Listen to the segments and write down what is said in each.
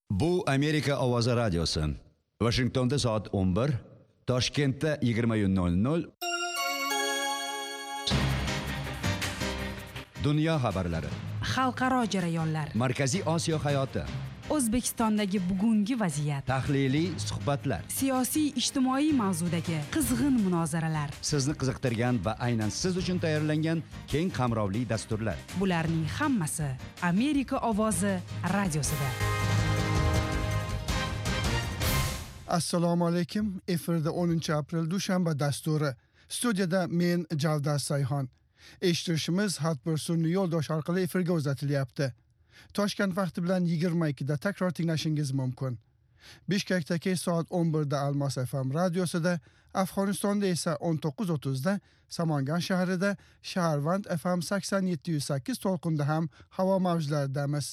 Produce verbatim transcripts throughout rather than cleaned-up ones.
Bu Amerika Ovozi radiosi. Washingtonda soat o'n bir, Toshkentda yigirma nol nol. Dunyo xabarlari. Xalqaro jarayonlar. Markaziy Osiyo hayoti. O'zbekistondagi bugungi vaziyat. Tahliliy suhbatlar. Siyosiy ijtimoiy mavzudagi qizg'in munozaralar. Sizni qiziqtirgan va aynan siz uchun tayyorlangan keng qamrovli dasturlar. Bularning hammasi Amerika Ovozi radiosida. Assalomu alaykum. Efirda o'ninchi aprel dushanba dasturi. Studiyada men Javdas Sayxon. Eshitishimiz har bir sun'iy yo'ldosh orqali efirga uzatilyapti. Toshkent vaqti bilan yigirma ikkida takror tinglashingiz mumkin. Bishkekdagi soat o'n birda Almos F M radiosida, Afg'onistonda esa o'n to'qqiz o'ttizda, Samangan shahrida Shaharvand F M sakson yetti yuz sakkiz to'lqinda ham havo mavjlaridamiz.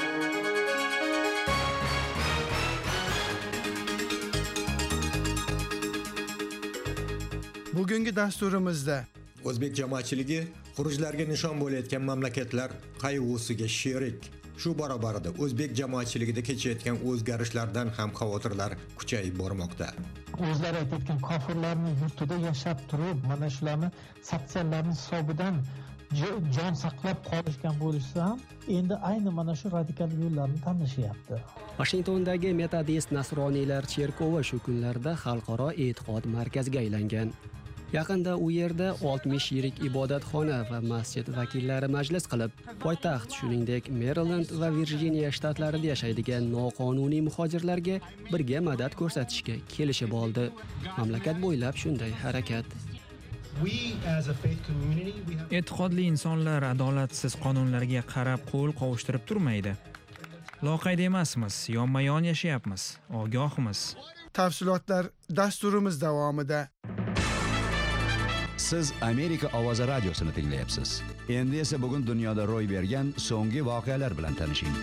Bugungi dasturimizda O'zbek jamoatchiligi xurujlarga nishon bo'layotgan mamlakatlar qayg'usiga sherik. Shu barobarida O'zbek jamoatchiligida kechayotgan o'zgarishlardan ham xavotirlar kuchayib bormoqda. O'zlari aytayotgan kofirlarni yurtida yashab turib, mana shularni sanksiyalarning hisobidan jon saqlab qolishgan bo'lsa ham, endi ayni mana shu radikal yo'llarni tanlashyapti. Washingtondagi metodist nasroniylar cherkovi shu kunlarda xalqaro e'tiqod markaziga aylangan. Yaqinda u yerda oltmish yirik ibodatxona va masjid vakillari majlis qilib, poytaxt shuningdek Maryland va Virjiniya shtatlarida yashaydigan noqonuniy muhojirlarga birga madad ko'rsatishga kelishib oldi. Mamlakat bo'ylab shunday harakat. E'tiqodli insonlar adolatsiz qonunlarga qarab qo'l qovushtirib turmaydi. Loqayd emasmiz, yonma-yon yashayapmiz, ogohmiz. Tafsilotlar dasturimiz davomida. Siz Amerika Ovozi radiosini tinglayapsiz. Endi esa bugun dunyoda ro'y bergan so'nggi voqealar bilan tanishing.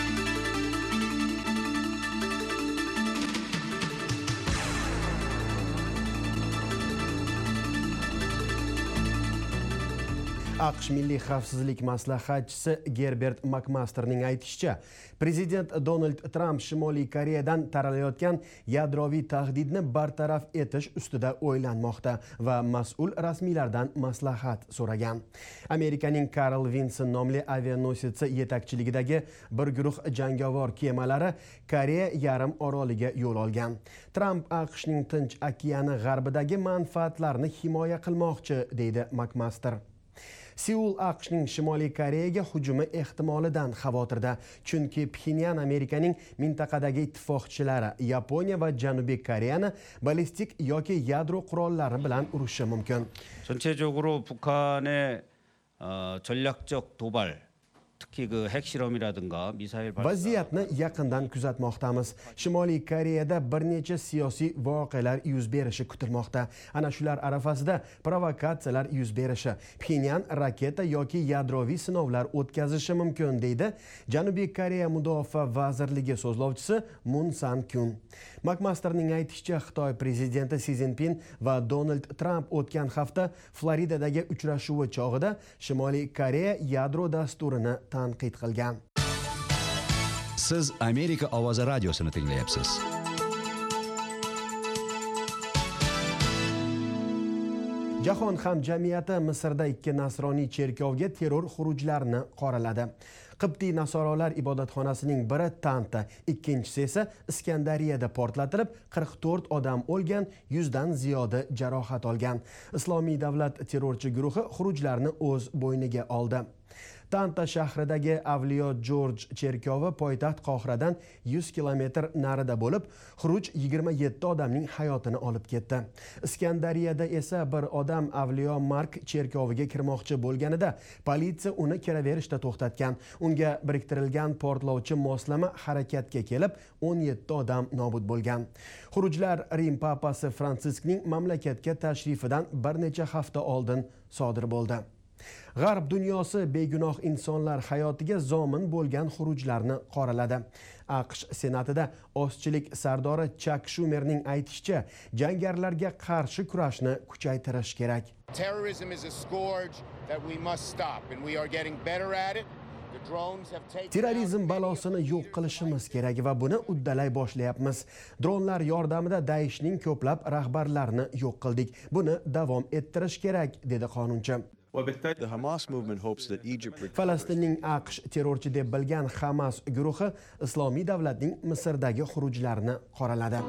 AQSh Milliy xavfsizlik maslahatchisi Gerbert McMasterning aytishicha, prezident Donald Trump Shimoliy Koreyadan taralayotgan yadroviy tahdidni bartaraf etish ustida o'ylanmoqda va mas'ul rasmiylardan maslahat so'ragan. Amerikaning Carl Vinson nomli avianositsi yetakchiligidagi bir guruh jangovar kemalari Koreya yarim oroliga yo'l olgan. Trump AQShning Tinch okeani g'arbidagi manfaatlarini himoya qilmoqchi, deydi McMaster. Seul AQShning Shimoliy Koreyaga hujumi ehtimolidan xavotirda, chunki Pxenyan Amerikaning mintaqadagi ittifoqchilari Yaponiya va Janubiy Koreyani ballistik yoki yadro qurollari bilan urushi mumkin. 전체적으로 북한의 어, 전략적 도발 특히 그 핵실험이라든가 미사일 발사 Vaziyatni yaqindan kuzatmoqdamiz. Shimoliy Koreyada bir necha siyosiy voqealar yuz berishi kutilmoqda. Ana shular arafasida provokatsiyalar yuz berishi, Pxenyan raketa yoki yadroviy sinovlar o'tkazishi mumkin, deydi Janubiy Koreya Mudofaa vazirligi so'zlovchisi Moon San-kyun. McMasterning aytishicha, Xitoy prezidenti Si Zinpin va Donald Trump o'tgan hafta Floridadagi uchrashuvi chog'ida Shimoliy Koreya yadro dasturini tanqid qilgan. Siz Amerika Ovozi radiosini tinglayapsiz. Jahon hamjamiyati Misrda ikki nasroniy cherkovga terror xurujlarini qoraladi. Qibtiy nasoralar ibodatxonasining biri Tanta, ikkinchisi esa Iskandariyada portlatilib, qirq to'rt odam o'lgan, yuzdan ziyodi jarohat olgan. Islomiy davlat terrorchi guruhi xurujlarni o'z bo'yniga oldi. Tanta shahridagi Avliyo George cherkovi poytaxt Qohiradan yuz kilometr narida bo'lib, xuruj yigirma yetti odamning hayotini olib ketdi. Iskandariyada esa bir odam Avliyo Mark cherkoviga kirmoqchi bo'lganida politsiya uni kiraverishda to'xtatgan. Unga biriktirilgan portlovchi moslama harakatga kelib, o'n yetti odam nobud bo'lgan. Xurujlar Rim papasi Fransiskning mamlakatga tashrifidan bir necha hafta oldin sodir bo'ldi. G'arb dunyosi begunoh insonlar hayotiga zomin bo'lgan xurujlarni qoraladi. AQSh senatida ozchilik sardori Chuck Schumerning aytishicha, jangarilarga qarshi kurashni kuchaytirish kerak. Terrorism is a scourge that we must stop and we are getting better at it. Terrorizm balosini yo'q qilishimiz kerak va buni uddalay boshlayapmiz. Dronlar yordamida Daeshning ko'plab rahbarlarini yo'q qildik. Buni davom ettirish kerak, dedi qonunchi. Falastinning AQSh terrorchi deb bilgan Hamas guruhi Islomiy davlatning Misrdagi xurujlarini qoraladi.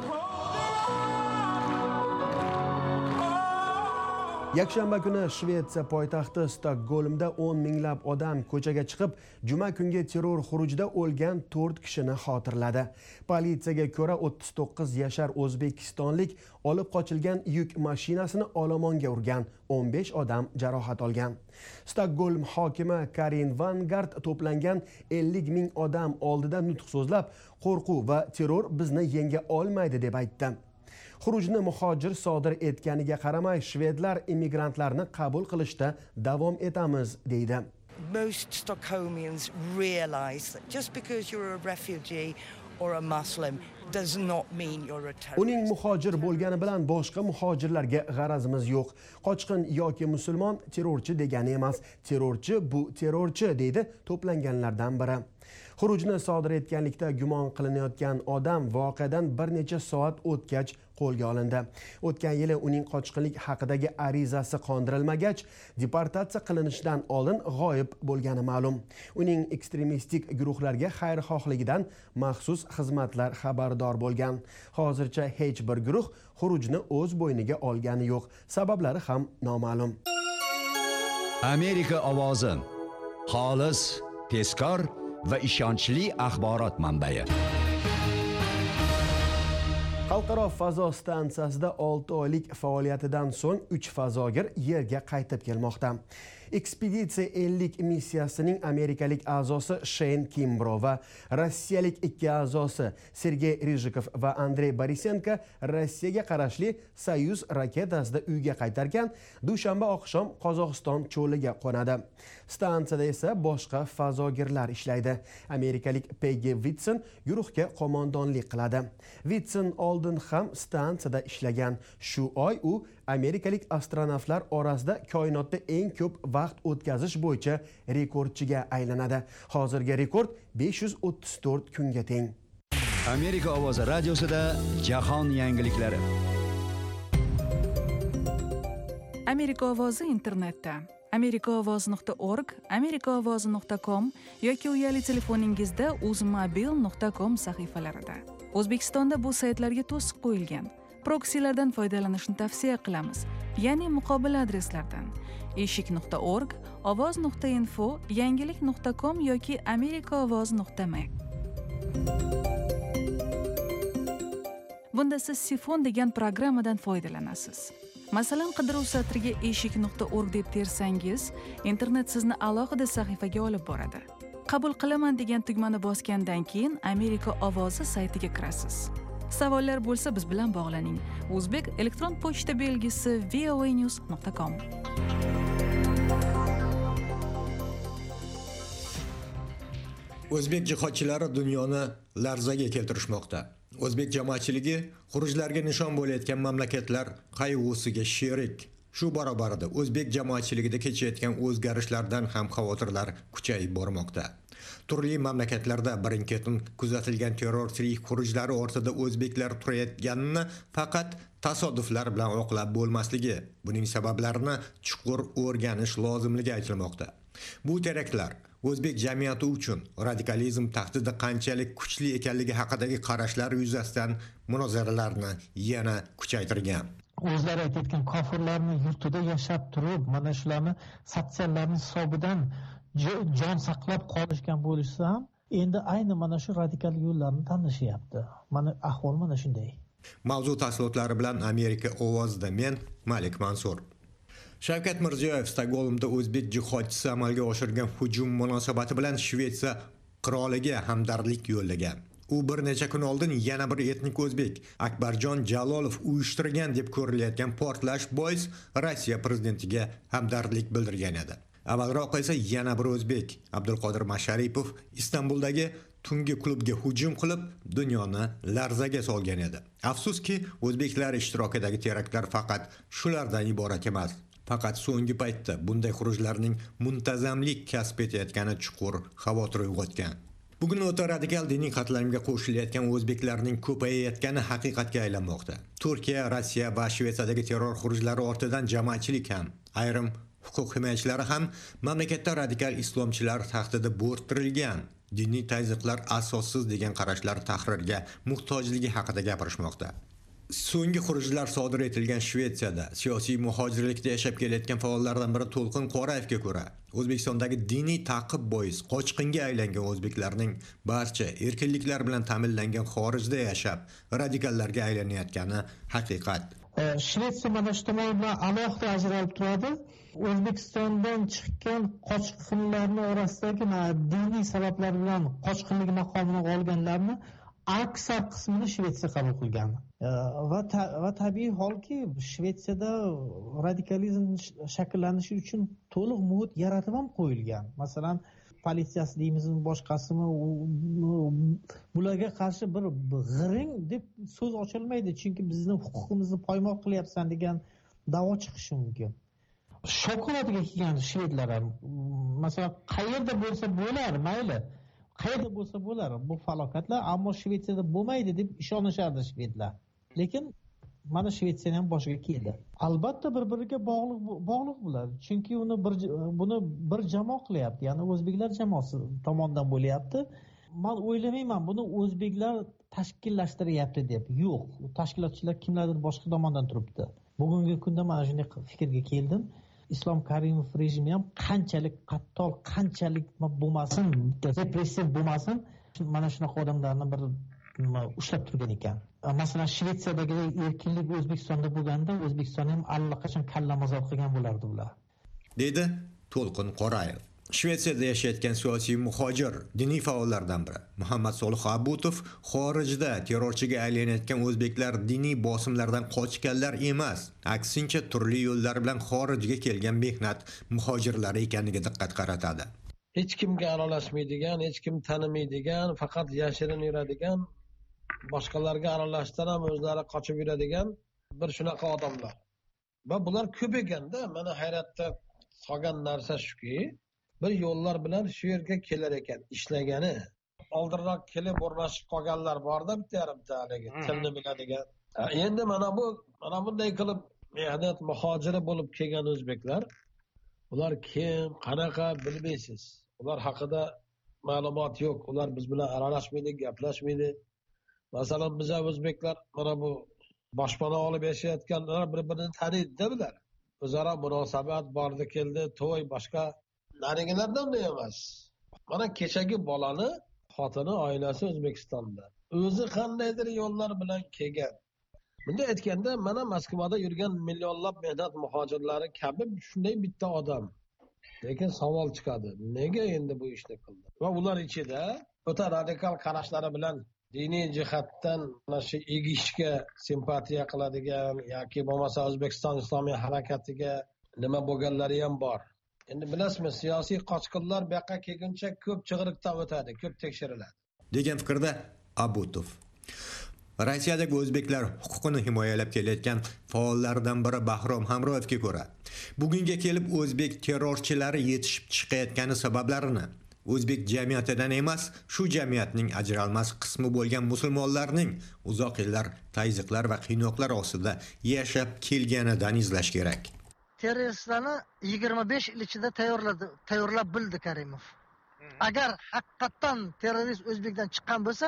Yakshanba kuni Shvetsiya poytaxti Stokgolmda o'n minglab odam ko'chaga chiqib, juma kungi terror xurujida o'lgan to'rt kishini xotirladi. Politsiyaga ko'ra o'ttiz to'qqiz yashar o'zbekistonlik olib qochilgan yuk mashinasini olomonga urgan, o'n besh odam jarohat olgan. Stokgolm hokimi Karin Vangard to'plangan ellik ming odam oldida nutq so'zlab, qo'rquv va terror bizni yenga olmaydi deb aytdi. Xurujni muhojir sodir etganiga qaramay, shvedlar immigrantlarni qabul qilishda davom etamiz, deydi. Most Stockholmians realize that just because you're a refugee or a Muslim does not mean you're a terrorist. Uning muhojir bo'lgani bilan boshqa muhojirlarga g'arazimiz yo'q. Qochqin yoki musulmon terrorchi degani emas. Terrorchi bu terrorchi, deydi to'planganlardan biri. Xurujni sodir etganlikda gumon qilinayotgan odam voqeadan bir necha soat o'tgach qo'lga olindi. O'tgan yili uning qochqinlik haqidagi arizasi qondirilmagach, deportatsiya qilinishidan oldin g'oyib bo'lgani ma'lum. Uning ekstremistik guruhlarga xayrixohligidan maxsus xizmatlar xabardor bo'lgan. Hozircha hech bir guruh xurujni o'z bo'yniga olgani yo'q. Sabablari ham noma'lum. Amerika ovozi. Xolis, tezkor va ishonchli axborot manbai. Xalqaro fazo stansiyasida olti oylik faoliyatidan so'ng uch fazogir Yerga qaytib kelmoqda. Ekspeditsiya ellik missiyasining amerikalik a'zosi Shane Kimbro va rossiyalik ikki a'zosi Sergey Rizhikov va Andrey Borisenko Rossiyaga qarashli Soyuz raketasida uyga qaytargan, dushanba oqshom Qozog'iston cho'liga qo'nadi. Stansiyada esa boshqa fazogirlar ishlaydi. Amerikalik Peggy Whitson guruhga qo'mondonlik qiladi. Whitson oldin ham stansiyada ishlagan. Shu oy u amerikalik astronavtlar orasida koinotda eng ko'p vaqt o'tkazish bo'yicha rekordchiga aylanadi. Hozirgi rekord besh yuz o'ttiz to'rt kunga teng. Amerika ovozi radiosida jahon yangiliklari. Amerika ovozi internetda amerikaovoz nuqta org, amerikaovozi nuqta com yoki uyali telefoningizda uzmobil nuqta com sahifalarida. O'zbekistonda bu saytlarga to'siq qo'yilgan. Proksilardan foydalanishni tavsiya qilamiz, ya'ni muqobil adreslardan eshik nuqta org, ovoz nuqta info, yangilik nuqta com yoki amerikaovoz nuqta m. Bunda siz Sifon degan programmadan foydalanasiz. Masalan, qidiruv satriga eshik nuqta org deb tersangiz, internet sizni alohida sahifaga olib boradi. Qabul qilaman degan tugmani bosgandan keyin Amerika ovozi saytiga kirasiz. Savollar bo'lsa biz bilan bog'laning. O'zbek elektron pochta belgisi v o a news nuqta com. O'zbek jihodchilari dunyoni larzaga keltirishmoqda. O'zbek jamoatchiligi xurujlarga nishon bo'layotgan mamlakatlar qayg'usiga sherik. Shu barobarida o'zbek jamoatchiligida kechayotgan o'zgarishlardan ham xavotirlar kuchayib bormoqda. Turli mamlakatlarda birin-ketin kuzatilgan terrorchilik xurujlari ortida o'zbeklar turayotganini faqat tasodiflar bilan oqlab bo'lmasligi, buning sabablarini chuqur o'rganish lozimligi aytilmoqda. Bu teraktlar o'zbek jamiyati uchun radikalizm tahdidi qanchalik kuchli ekanligi haqidagi qarashlar yuzasidan munozaralarni yana kuchaytirgan. O'zlari aytayotgan kofirlarning yurtida yashab turib, mana shularni sotsiallarning hisobidan jon saqlab qolishgan bo'lishsa ham, endi ayni mana shu radikal yo'llarni tanlashyapti. Mana ahvol mana shunday. Mavzu tafsilotlari bilan Amerika ovozida men Malik Mansur. Shavkat Mirziyoyev Stokgolmda o'zbek jihodchisi amalga oshirgan hujum munosabati bilan Shvetsiya qiroliga hamdardlik yo'llagan. U bir necha kun oldin yana bir etnik o'zbek Akbarjon Jalolov uyushtirgan deb ko'rilayotgan portlash bois Rossiya prezidentiga hamdardlik bildirgan edi. Avvalroq esa yana bir o'zbek Abdulqodir Masharipov Istanbuldagi tungi klubga hujum qilib, dunyoni larzaga solgan edi. Afsuski, o'zbeklar ishtirokidagi teraktlar faqat shulardan iborat emas. Faqat so'nggi paytda bunday xurujlarning muntazamlik kasb etayotgani chuqur xavotir uyg'otgan. Bugun o'ta radikal diniy qatlamga qo'shilayotgan o'zbeklarning ko'payayotgani haqiqatga aylanmoqda. Turkiya, Rossiya va Shvetsiyadagi terror xurujlari ortidan jamoatchilik ham, ayrim huquq himoyachilari ham mamlakatda radikal islomchilar tahdidi bo'rttirilgan, diniy tazyiqlar asossiz degan qarashlar tahrirga muhtojligi haqida gapirishmoqda. So'nggi xurujlar sodir etilgan Shvetsiyada siyosiy muhojirlikda yashab kelayotgan faollardan biri To'lqin Qorayevga ko'ra, O'zbekistondagi diniy ta'qib bois qochqinga aylangan o'zbeklarning barcha erkinliklar bilan ta'minlangan xorijda yashab radikallarga aylanayotgani haqiqat. Shvetsiya mana shu tomon bilan alohida ajralib turadi. O'zbekistondan chiqqan qochqinlarning orasidagi diniy sabablar bilan qochqinlik maqomini olganlarni aksar qismini Shvetsiya qabul qilgan. Va va tabiiy holki Shvetsiyada radikalizm shakllanishi uchun to'liq muhit yaratib ham qo'yilgan. Masalan, politsiyasi deymizmi, boshqasimi bularga qarshi bir g'iring deb so'z ochilmaydi, chunki bizni huquqimizni poymol qilyapsan degan da'vo chiqishi mumkin. Shokoladiga kelgan shvedlar ham, masalan, qayerda bo'lsa bo'lar, mayli. Qayerda bo'lsa bo'lar bu falokatlar, ammo Shvetsiyada bo'lmaydi deb ishonishardi shvedlar. Lekin mana Shvetsiyaning ham boshiga keldi. Albatta bir-biriga bog'liq bog'liq bo'ladi. Chunki uni bir buni bir jamoa qilyapti, ya'ni o'zbeklar jamoasi tomonidan bo'lyapti. Men o'ylamayman buni o'zbeklar tashkillashtiryapti deb. Yo'q, tashkilotchilar kimlardir boshqa tomondan turibdi. Bugungi kunda men shunday fikrga keldim. Islom Karimov rejimi ham qanchalik qattol, qanchalik bo'lmasin, repressiv bo'lmasin, mana shunaqa odamlarni bir ushlab turgan ekan. Masalan, Shvetsiyadagi erkinlik O'zbekistonda bo'lganda, O'zbekiston ham allaqachon kallamazor qilgan bo'lardi ular. Dedi To'lqin Qorayev. Shvetsiyada yashayotgan siyosiy muhojir, diniy faollardan biri Muhammad Solih Abutov xorijda terrorchiga aylanayotgan o'zbeklar diniy bosimlardan qochganlar emas, aksincha turli yo'llar bilan xorijga kelgan mehnat muhojirlari ekaniga diqqat qaratadi. Hech kimga aralashmaydigan, hech kim tanimaydigan, faqat yashirin yuradigan, boshqalarga aralashdan ham o'zlari qochib yuradigan bir shunaqa odamlar. Va bular ko'p ekanda, meni hayratda solgan narsa shuki, bir yo'llar bilan shu yerga kelar ekan, ishlagani. Oldinroq kelib o'rnashib qolganlar borda bitta yarimta haligi tilni biladigan. Endi mana bu mana bunday qilib mehnat muhojiri bo'lib kelgan o'zbeklar, ular kim, qanaqa bilmaysiz. Ular haqida ma'lumot yo'q. Ular biz bilan aralashmaydi, gaplashmaydi. Masalan, biz o'zbeklar mana bu boshpana olib yashayotganlar bir-birini taniydi bular. O'zaro munosabat bordi, keldi, to'y, boshqa narigilardan da emas. Mana kechagi bolani xotini, oilasi O'zbekistonda. O'zi qandaydir yo'llar bilan kelgan. Bunda aytganda, mana Moskvada yurgan millionlab mehnat muhojirlari kabi shunday bitta odam. Lekin savol chiqadi. Nega endi bu ishni qildi? Va ular ichida o'ta radikal qarashlari bilan diniy jihatdan mana shu egishga simpatiya qiladigan yoki bo'lmasa O'zbekiston islomiy harakatiga nima bo'lganlari ham bor. Endi bilasizmi, siyosiy qochqinlar bu yoqqa kelguncha ko'p chig'iriqdan o'tadi, ko'p tekshiriladi. Degan fikrda Abutov. Rossiyadagi o'zbeklar huquqini himoyalab kelayotgan faollardan biri Bahrom Hamroyevga ko'ra, bugunga kelib o'zbek terrorchilari yetishib chiqayotgani sabablarini o'zbek jamiyatidan emas, shu jamiyatning ajralmas qismi bo'lgan musulmonlarning uzoq yillar tazyiqlar va qiynoqlar ostida yashab kelganidan izlash kerak. Terroristlarni yigirma besh yil ichida tayyorladi, tayyorlab bildi Karimov. Agar haqiqatan terrorist o'zbekdan chiqqan bo'lsa,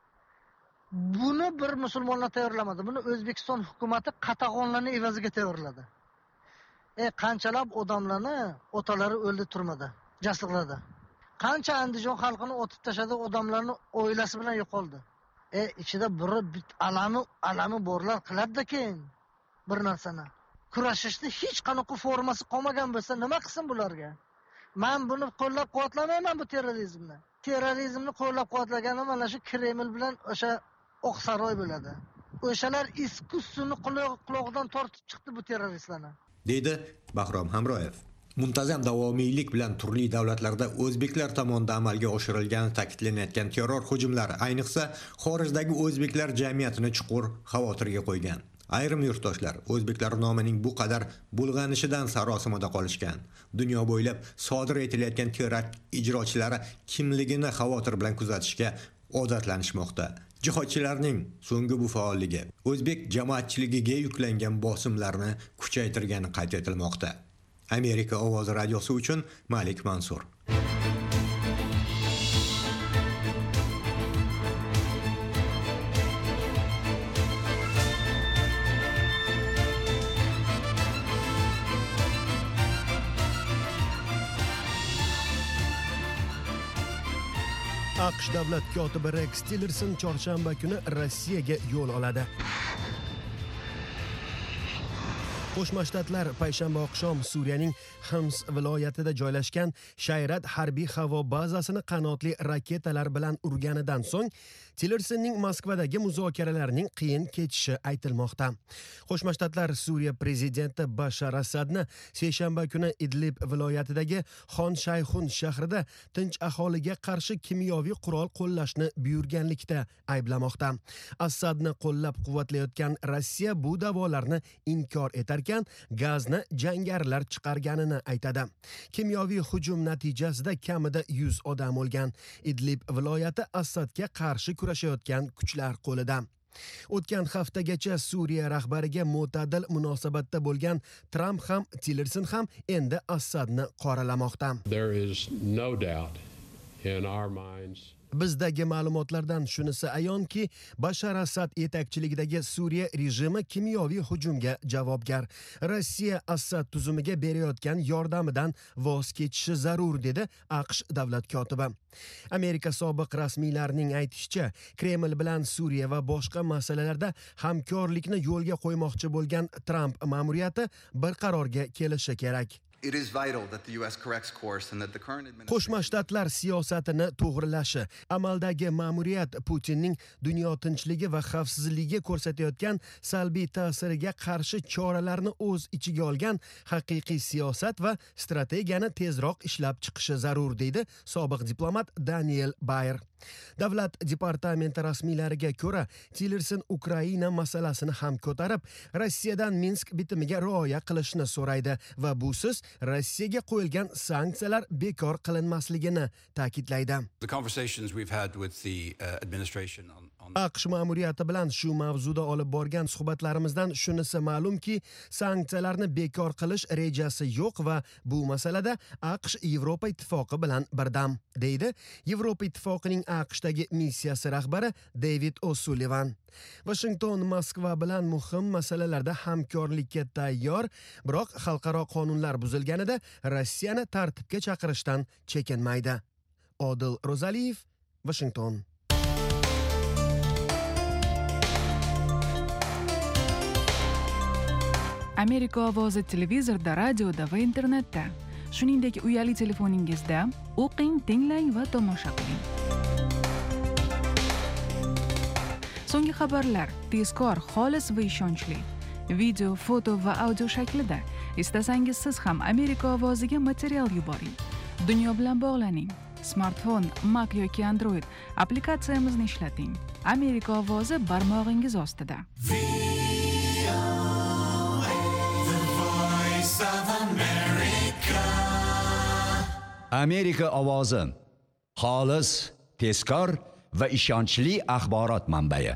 buni bir musulmonlar tayyorlamadi. Buni O'zbekiston hukumatı qatag'onlarning evaziga tayyorladi. E qanchalab odamlarni otalari o'ldi turmadi, jasliqladi. Qancha Andijon xalqini otib tashladi, odamlarni oilasi bilan yo'qoldi. E ichida bir alami alami borlar qiladi keyin bir narsani. Kurashishni hech qanaqa formasi qolmagan bo'lsa, nima qilsin bularga? Men buni qo'llab-quvvatlamayman bu terrorizmni. Terrorizmni qo'llab-quvvatlagani mana shu Kreml bilan o'sha Oqsaroy bo'ladi. O'shalar iskussini quloqdan tortib chiqdi bu terroristlarni. Dedi Bahrom Hamroyev. Muntazam davomiylik bilan turli davlatlarda o'zbeklar tomonidan amalga oshirilgani ta'kidlanayotgan terror hujumlari ayniqsa xorijdagi o'zbeklar jamiyatini chuqur xavotirga qo'ygan. Ayrim yurtdoshlar o'zbeklar nomining bu qadar bulg'anishidan sarosimada qolishgan. Dunyo bo'ylab sodir etilayotgan terakt ijrochilari kimligini xavotir bilan kuzatishga odatlanishmoqda. Jihodchilarning so'nggi bu faolligi o'zbek jamoatchiligiga yuklangan bosimlarni kuchaytirgani qayd etilmoqda. Amerika ovozi radiosi uchun Malik Mansur. AQSh davlat kotibi Rex Tillerson chorshanba kuni Rossiyaga yo'l oladi. Qo'shma Shtatlar payshanba oqshom Suriyaning Homs viloyatida joylashgan Shayrat harbiy havo bazasini qanotli raketalar bilan urganidan so'ng Tillersonning Moskvadagi muzokaralarning qiyin kechishi aytilmoqda. Qo'shma Shtatlar Suriya prezidenti Bashar Asadni seshanba kuni Idlib viloyatidagi Xon Shayxun shahrida tinch aholiga qarshi kimyoviy qurol qo'llashni buyurganlikda ayblamoqda. Asadni qo'llab-quvvatlayotgan Rossiya bu da'volarni inkor etar gazni jangarilar chiqarganini aytadi. Kimyoviy hujum natijasida kamida yuz odam o'lgan. Idlib viloyati Asadga qarshi kurashayotgan kuchlar qo'lida. O'tgan haftagacha Suriya rahbariga mo'tadil munosabatda bo'lgan Trump ham Tillerson ham endi Asadni qoralamoqda. There is no doubt in our minds Bizdagi ma'lumotlardan shunisi ayonki, Bashar Asad yetakchiligidagi Suriya rejimi kimyoviy hujumga javobgar. Rossiya Asad tuzumiga berayotgan yordamidan voz kechishi zarur, dedi AQSh davlat kotibi. Amerika sobiq rasmiylarining aytishicha, Kreml bilan Suriya va boshqa masalalarda hamkorlikni yo'lga qo'ymoqchi bo'lgan Trump ma'muriyati bir qarorga kelishi kerak. Qo'shma Shtatlar siyosatini to'g'rilashi, amaldagi ma'muriyat Putinning dunyo tinchligi va xavfsizligiga ko'rsatayotgan salbiy ta'siriga qarshi choralarni o'z ichiga olgan haqiqiy siyosat va strategiyani tezroq ishlab chiqishi zarur, deydi sobiq diplomat Daniel Bayer. Davlat departamenti rasmiylariga ko'ra, Tillerson Ukraina masalasini ham ko'tarib, Rossiyadan Minsk bitimiga rioya qilishni so'raydi va busiz Rossiyaga qo'yilgan sanksiyalar bekor qilinmasligini ta'kidlaydi. AQSh ma'muriyati bilan shu mavzuda olib borgan suhbatlarimizdan shunisi ma'lumki, sanksiyalarni bekor qilish rejasi yo'q va bu masalada AQSh Yevropa ittifoqi bilan birdam, deydi Yevropa ittifoqining AQShdagi missiyasi rahbari David O'Sullivan. Washington Moskva bilan muhim masalalarda hamkorlikka tayyor, biroq xalqaro qonunlar buzilganida Rossiyani tartibga chaqirishdan chekinmaydi. Odil Rozaliyev, Washington. Amerika ovozi televizorda, radioda va internetda. Shuningdek, uyali telefoningizda o'qing, tinglang va tomosha qiling. So'nggi xabarlar tezkor, xolis va ishonchli. Video, foto va audio shaklida. Istasangiz siz ham Amerika ovoziga material yuboring. Dunyo bilan bog'laning. Smartfon, Mac yoki Android applikatsiyamizni ishlating. Amerika ovozi barmog'ingiz ostida. Amerika ovozi xolis, tezkor va ishonchli axborot manbai.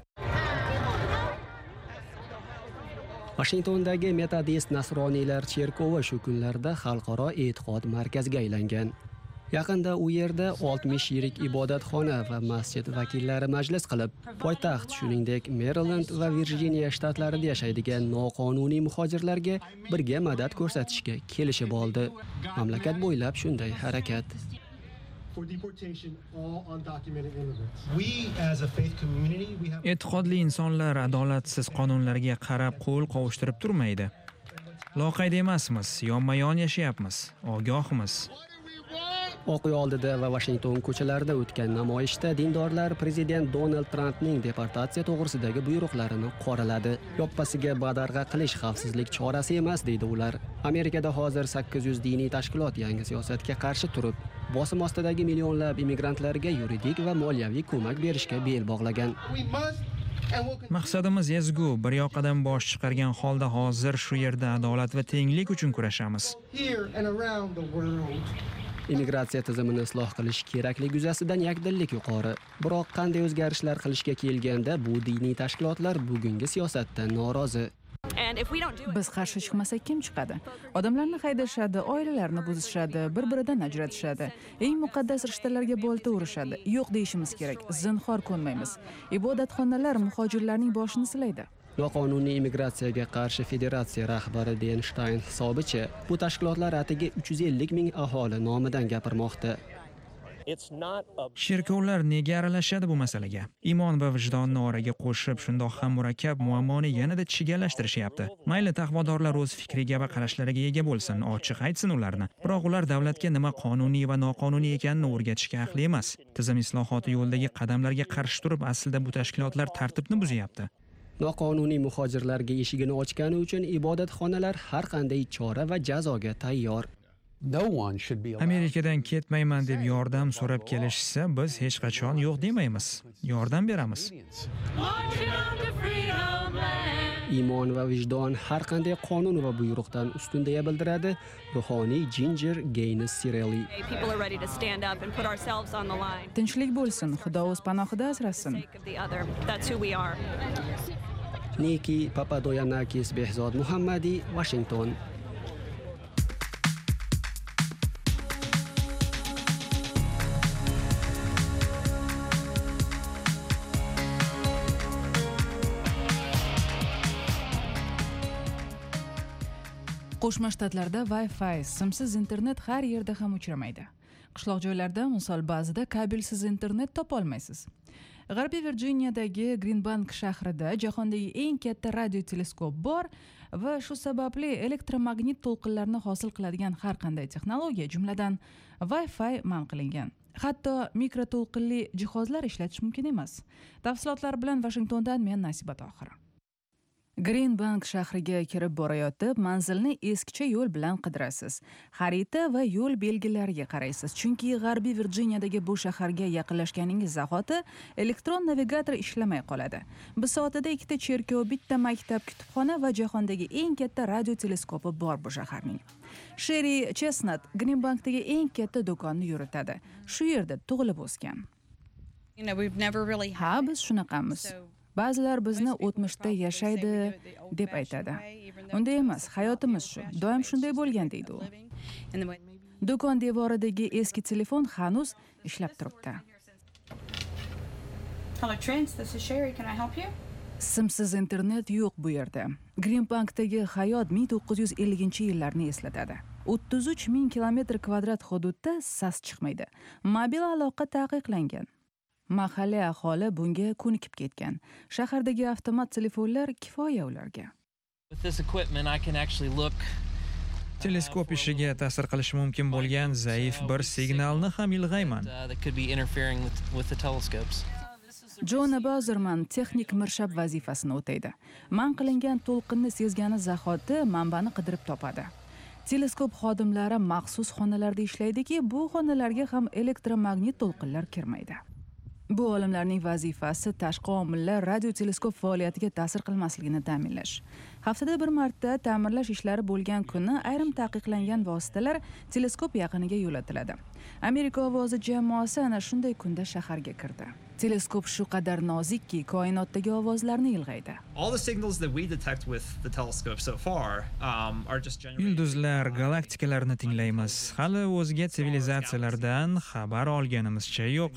Washingtondagi Metodist nasroniylar cherkovi shu kunlarda xalqaro e'tiqod markaziga aylangan. Yaqinda u yerda oltmish yirik ibodatxona va masjid vakillari majlis qilib, poytaxt shuningdek Maryland va Virjiniya shtatlarida yashaydigan noqonuniy muhojirlarga birga madad ko'rsatishga kelishib oldi. Mamlakat bo'ylab shunday harakat. E'tiqodli insonlar adolatsiz qonunlarga qarab qo'l qovushtirib turmaydi. Loqayd emasmiz, yonma-yon yashayapmiz, ogohmiz. Oq uy oldida va Washington ko'chalarida o'tgan namoyishda dindorlar prezident Donald Trampning deportatsiya to'g'risidagi buyruqlarini qoraladi. Yoppasiga badarg'a qilish xavfsizlik chorasi emas, deydi ular. Amerikada hozir sakkiz yuz diniy tashkilot yangi siyosatga qarshi turib, bosim ostidagi millionlab immigrantlarga yuridik va moliyaviy ko'mak berishga bel bog'lagan. Maqsadimiz ezgu, bir yoqadan bosh chiqargan holda hozir shu yerda adolat va tenglik uchun kurashamiz. Immigratsiya tizimini isloh qilish kerakligi yuzasidan yakdillik yuqori. Biroq qanday o'zgarishlar qilishga kelganda bu diniy tashkilotlar bugungi siyosatdan norozi. Biz qarshi chiqmasak kim chiqadi? Odamlarni haydashadi, oilalarni buzishadi, bir-biridan ajratishadi, eng muqaddas rishtalarga bolta urishadi. Yo'q deyishimiz kerak. Zinhor ko'nmaymiz. Ibodatxonalar muhojirlarning boshini silaydi. Noqonuniy immigratsiyaga qarshi federatsiya rahbari Den Shtayn hisobicha, bu tashkilotlar atigi uch yuz ellik ming aholi nomidan gapirmoqda. Shirkovlar nega aralashadi bu masalaga? Iymon va vijdonni oraga qo'shib, shundoq ham murakkab muammoni yanada chigallashtirishyapti. Mayli taqvodorlar o'z fikriga va qarashlariga ega bo'lsin, ochiq aytsin ularni. Biroq ular davlatga nima qonuniy va noqonuniy ekanini o'rgatishga ahli emas. Tizim islohoti yo'lidagi qadamlarga qarshi turib, aslida bu tashkilotlar tartibni buzyapti. Noqonuniy muhojirlarga eshigini ochgani uchun ibodatxonalar har qanday chora va jazoga tayyor. Amerikadan ketmayman deb yordam so'rab kelishsa, biz hech qachon yo'q demaymiz. Yordam beramiz. Iymon va vijdon har qanday qonun va buyruqdan ustun deya bildiradi ruhoniy Ginger Gaines Sirelli. Tinchlik bo'lsin, Xudo o'z panohida asrasin. Niki Papadoyanakis Behzod Muhammadi, Washington. Qo'shma Shtatlarda Wi-Fi, simsiz internet har yerda ham uchramaydi. Qishloq joylarda, misol ba'zida kabelsiz internet topa olmaysiz. G'arbiy Virjiniyadagi Greenbank shahrida jahondagi eng katta radioteleskop bor va shu sababli elektromagnit to'lqinlarni hosil qiladigan har qanday texnologiya, jumladan Wi-Fi man qilingan. Hatto mikroto'lqinli jihozlar ishlatish mumkin emas. Tafsilotlar bilan Washingtondan men Nasiba Tohir. Greenbank shahriga kirib borayotib, manzilni eskicha yo'l bilan qidirasiz. Xarita va yo'l belgilariga qaraysiz, chunki G'arbiy Virjiniyadagi bu shaharga yaqinlashganingiz zahoti elektron navigator ishlamay qoladi. Bir soatida ikkita cherkov, bitta maktab, kutubxona va jahondagi eng katta radioteleskopi bor bu shaharning. Sherry Chestnut Greenbankdagi eng katta do'konni yuritadi. Shu yerda tug'ilib o'sgan. Ha, biz shunaqamiz. Ba'zilar bizni o'tmishda yashaydi deb aytadi. Unday emas, hayotimiz shu. Doim shunday bo'lgan deydi u. Do'kon devoridagi eski telefon hanuz ishlab turibdi. Hello Trent, this is Sherry. Can I help you? Simsiz internet yo'q bu yerda. Greenbankdagi hayot ming to'qqiz yuz ellinchi yillarni eslatadi. o'ttiz uch ming kilometr kvadrat hududda sas chiqmaydi. Mobil aloqa taqiqlangan. Mahalliy aholi bunga ko'nikib ketgan. Shahardagi avtomat telefonlar kifoya ularga. Teleskop ishiga ta'sir qilishi mumkin bo'lgan zaif bir signalni ham ilg'ayman. Jona Bozerman texnik mirshab vazifasini o'taydi. Man qilingan to'lqinni sezgani zahoti manbani qidirib topadi. Teleskop xodimlari maxsus xonalarda ishlaydiki, bu xonalarga ham elektromagnit to'lqinlar kirmaydi. Bu olimlarning vazifasi tashqi omillar radioteleskop faoliyatiga ta'sir qilmasligini ta'minlash. Haftada bir marta ta'mirlash ishlari bo'lgan kuni ayrim taqiqlangan vositalar teleskop yaqiniga yo'latiladi. Amerika ovozi jamoasi ana shunday kunda shaharga kirdi. Teleskop shu qadar nozikki, koinotdagi ovozlarni ilg'aydi. Yulduzlar, galaktikalarni tinglaymiz. Hali o'zga sivilizatsiyalardan xabar olganimizcha yo'q.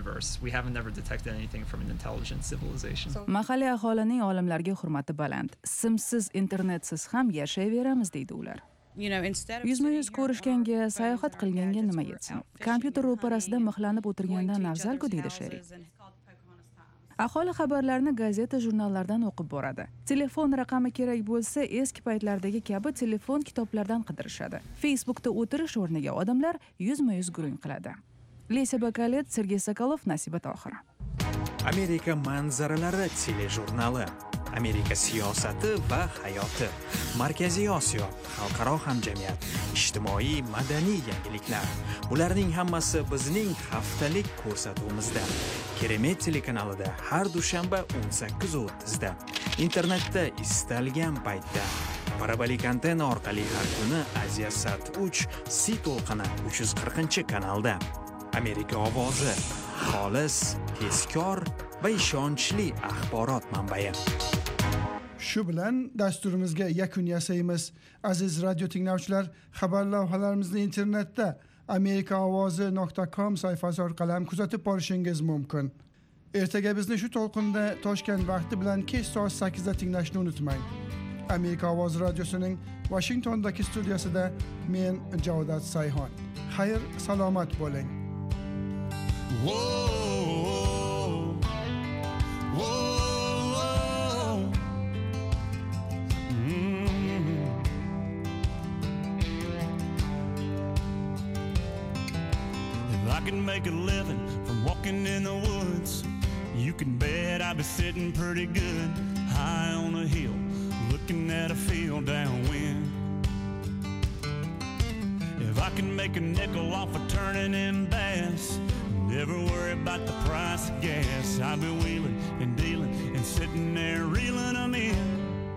Mahalliy aholining olimlarga hurmati baland. Simsiz internetsiz ham yashayveramiz deydi ular. Yuzma-yuz ko'rishganga, sayohat qilganga nima yetsin? Kompyuter ro'parasida mixlanib o'tirgandan afzal-ku deydi Sherry. Aholi xabarlarni gazeta, jurnallardan o'qib boradi. Telefon raqami kerak bo'lsa, eski paytlardagi kabi telefon kitoblardan qidirishadi. Facebookda o'tirish o'rniga odamlar yuzma-yuz gurung qiladi. Lisa Bakalet, Sergey Sokolov, Nasiba Tohir. Amerika manzaralari telejurnali. Amerika siyosati va hayoti, Markaziy Osiyo, xalqaro hamjamiyat, ijtimoiy madaniy yangiliklar. Bularning hammasi bizning haftalik ko'rsatuvimizda. Keremet telekanalida har dushanba o'n sakkiz o'ttiz da. Internetda istalgan paytda. Parabolik antenna orqali har kuni Aziyasat uch Si to'lqini uch yuz qirqinchi kanalda. Amerika ovozi, xolis, tezkor va ishonchli axborot manbai. Shu bilan dasturimizga yakun yasaymiz. Aziz radio tinglovchilar, xabar lavhalarimizni internetda amerika ovozi nuqta com sayfasi orqali ham kuzatib borishingiz mumkin. Ertaga bizni shu to'lqinda Toshkent vaqti bilan kech soat sakkizda tinglashni unutmang. Amerika ovozi radiosining Washingtondagi studiyasida men Javdat Sayhon. Xayr, salomat bo'ling. Whoa, whoa, mm. If I can make a living from walking in the woods, you can bet I'd be sitting pretty good high on a hill, looking at a field downwind. If I can make a nickel off of turning in bass, never worry about the price of gas, I'll be wheeling and dealing and sitting there reeling them in.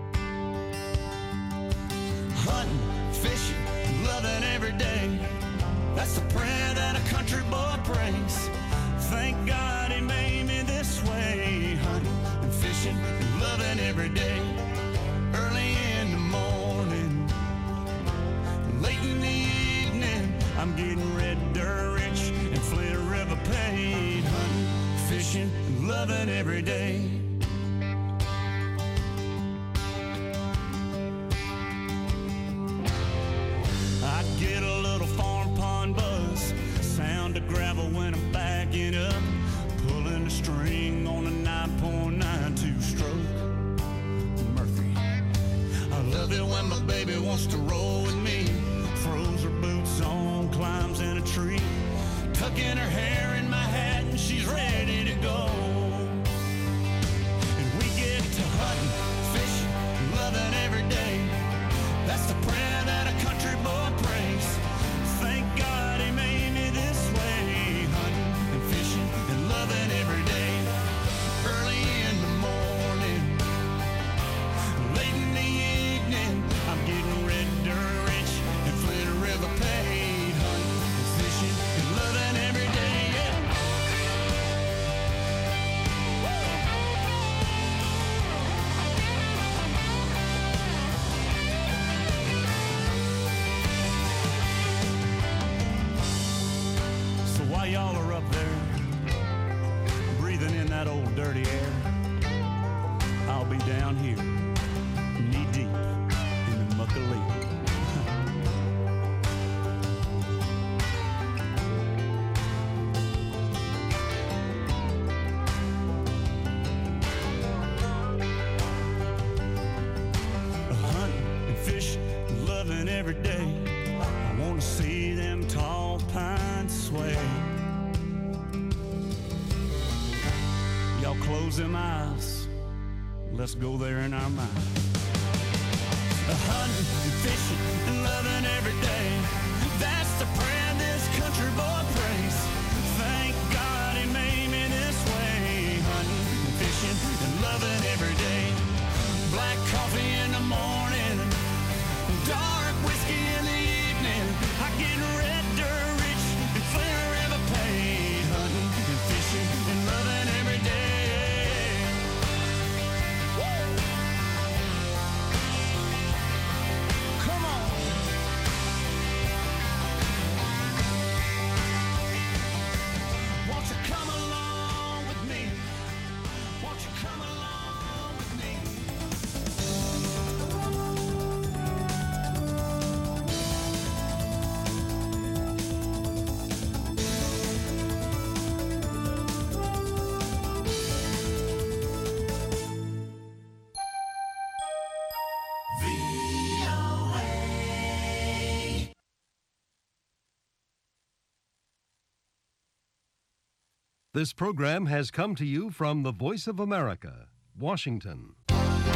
Hunting, fishing, loving every day, that's the prayer that a country boy prays. Thank God he made me this way. Hunting and fishing and loving every day. Early in the morning, late in the evening, I'm getting red dirt rich and Flint River paid. Hunting, fishing, and loving every day. I get a little farm pond buzz, sound of gravel when I'm backing up, pulling a string on a nine point nine two stroke Murphy. I love it when my baby wants to roll with me, throws her boots on, climbs in a tree, tucking her hair in my hat and she's ready to go. And we get to hunting, fishing, loving every day, that's the prayer that a country boy prays. Thank God he made me this way. Hunting and fishing and loving every day. Early in the morning, late in the evening, I'm getting red dirt rich and Flint River paid. Hunting and fishing and loving every day, yeah. So while y'all are up there breathing in that old dirty air, I'll be down here knee deep in the muckalee. Hunting and fishing, loving every day. I want to see them tall pines sway. Y'all close them eyes, let's go there in our mind. Hunting and fishing and loving every day, that's the prayer this country boy prays. Thank God he made me this way. Hunting and fishing and loving every day. Black coffee in the morning, dark whiskey in the evening, I get red dirt rich and Flint River paid. Hunting and fishing and loving every day. Woo! Come on. Won't you come along with me? Won't you come along with me? This program has come to you from the Voice of America, Washington.